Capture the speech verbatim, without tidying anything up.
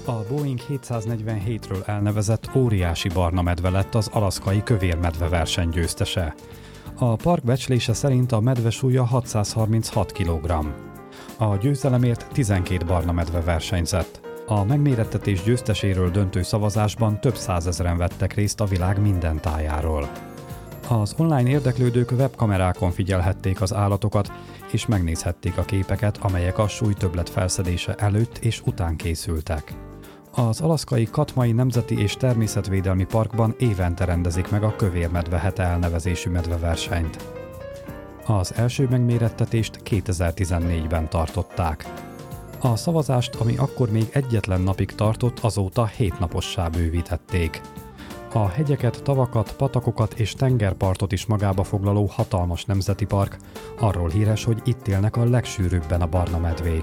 A Boeing hétszáznegyvenhétről elnevezett óriási barna medve lett az alaszkai kövérmedve verseny győztese. A park becslése szerint a medve súlya hatszázharminchat kilogramm. A győzelemért tizenkét barna medve versenyzett. A megmérettetés győzteséről döntő szavazásban több százezren vettek részt a világ minden tájáról. Az online érdeklődők webkamerákon figyelhették az állatokat, és megnézhették a képeket, amelyek a súlytöbblet felszedése előtt és után készültek. Az alaszkai Katmai Nemzeti és Természetvédelmi Parkban évente rendezik meg a Kövérmedve hete elnevezésű medveversenyt. Az első megmérettetést kétezer-tizennégyben tartották. A szavazást, ami akkor még egyetlen napig tartott, azóta hét napossá bővítették. A hegyeket, tavakat, patakokat és tengerpartot is magába foglaló hatalmas nemzeti park arról híres, hogy itt élnek a legsűrűbben a barna medvék.